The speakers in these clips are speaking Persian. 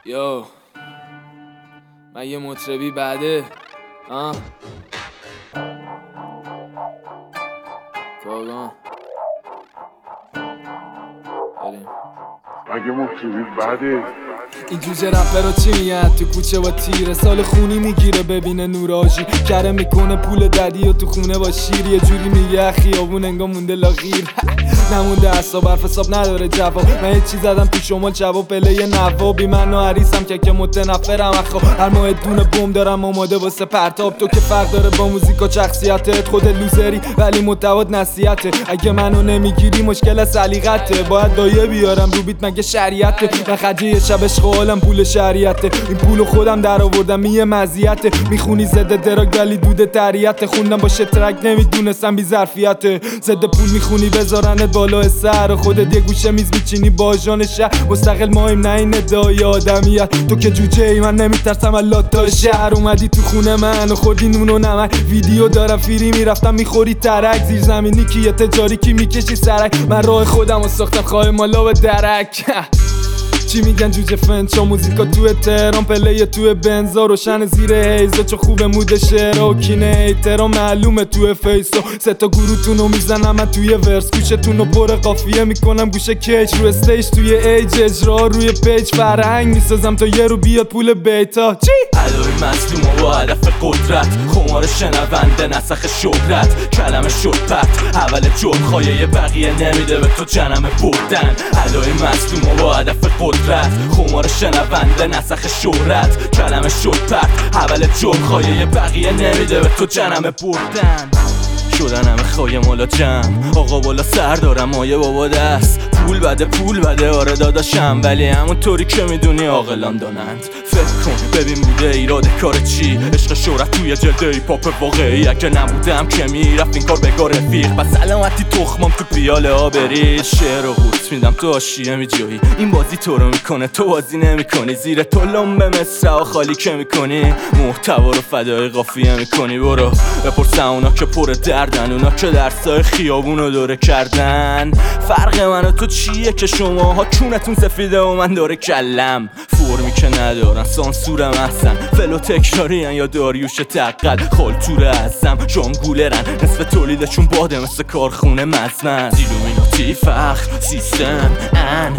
یو من یه مطربی بعده کاغان بریم مگه مطربی بعده این جوجه رپر رو چی میگن تو کوچه با تیره سال خونی میگیره ببینه نوراژی کره میکنه پول ددی و تو خونه با شیر یه جوری میگه خیابون انگار مونده لاغیر نمونده اصاب حرف حساب نداره جواب من یه چی زدم تو شمال جواب پله یه نوابی من و عریسم که متنفرم اخو هر ماه دونه بم دارم آماده واسه پرتاب تو که فرق داره با موزیک و شخصیتت خود لوزری ولی محتوات نصیحته اگه منو نمیگیری مشکل سلیقته باید دایه بیارم رو بیت مگه شریعته من خرج یه شب عشق حالم پول شریعته این پولو خودم در آوردم یه مزیته میخونی ضد دراگ ولی دود تریعته خوندم با شترک نمیدونستم بی ظرفیته ضد پول میخونی بذارنت بالا سر خودت یه گوشه میز میچینی با آژان شهر مستقل مایم نه این ادعای آدمیت تو که جوجه ای من نمیترسم الله تا شهر اومدی تو خونه من و خوردی نون و نمک ویدیو دارم فیری میرفتم میخوری ترک زیر زمینی کیه تجاری کی میکشی سرک من راه خودم و ساختم خواه مالا به درک چی میگن جوجه فنچا موزیکا تو تهران پله تو بنزا روشن زیر هیزا چو خوب مود شعرا و کینه ایترا معلومه تو فیسا سه تا گروتونو میزنم من توی ورس گوشتونو پر قافیه میکنم گوشه کیچ رو استیج توی ایج اجرا روی پیج فرهنگ میسازم تا یه رو بیاد پول بیتا چی؟ علوی مظلوم و با هدف قدرت خمار شنونده نسخ شهرت کلمه شد پرت اول جد خایه بقیه نمیده به تو جنم بردن علوی مظلوم و با هدف قدرت خمار شنونده نسخ شهرت کلمه شد پرت اول جد خایه بقیه نمیده به تو جنم بردن شدن همه خواهی مالا جمع آقا بالا سر دارم مایه بابا دست پول بده آره داداشم ولی همون طوری که میدونی عاقلان دانند فکر کن ببین بوده ایراد کار چی عشق شهرت توی جلد ایپاپ واقعی اگه نبودم که میرفت این کار بگاه رفیق بس سلامتی تخمام تو پیاله ها برید شعر و قورت میدم تو حاشیه میجایی این بازی تو رو میکنه تو بازی نمیکنی زیر تو لنبه مصرع خالی که میکنی محتوا رو فدای قافیه میکنی برو بپرس اونا که پر دردن اونا که درسای خیابونو دوره کردن فرق من و تو چیه که شماها چونتون سفیده و من داره کلم فرمی که ندارن سانسورم هستن فلو تکرارین یا داریوش تقل خالتور ازم جانگولرن نصف تولیدشون باده مثل کارخونه مزمن ایلومیناتی فخر سیستم ان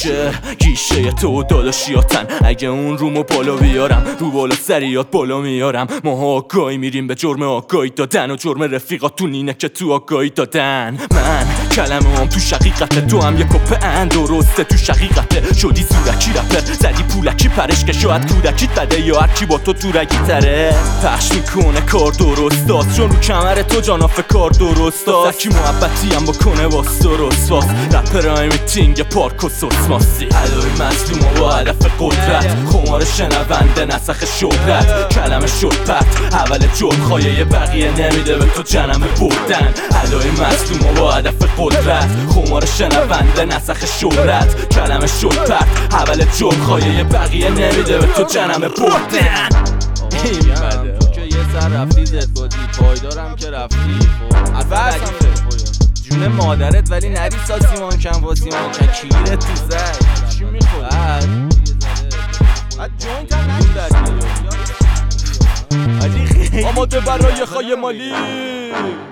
گیشه تو داداشیاتن اگه اون رومو بالا بیارم رو بالا سریات بالا میارم ماها آگاهی میریم به جرم آگاهی دادن و جرم رفیقاتون اینه که تو آگاهی دادن من کلمه هم تو شقیقته تو هم یه کپه درسته تو شقیقته شدی زورکی رپر زدی پولکی پرش که شاید کودکیت بده یا هرکی با تو رگی تره پخش میکنه کار درست چون رو کمر تو جاناف کار درست سکی محبتی هم بکنه باست درست واست رپر های میتینگ پارک و سوسماسی علوی مظلوم و با هدف قدرت خمار شنونده نسخ شهرت کلمه شد پرت اول جد خایه بقیه نمیده به تو جنم بردن علوی مظلوم و با هدف قدرت خمار شنونده نسخ شهرت کلمه شد پرت اول جد خایه بقیه نمیده به تو جنم بردن این بده تو که یه سر رفتی زد بادی پایدارم که رفتی اصلا جون مادرت ولی نری ساسیمان کن واسیمان کن کیره تو زد چی میخوری؟ بعد جوینت هم نمیدردی آماده برای خواهی مالی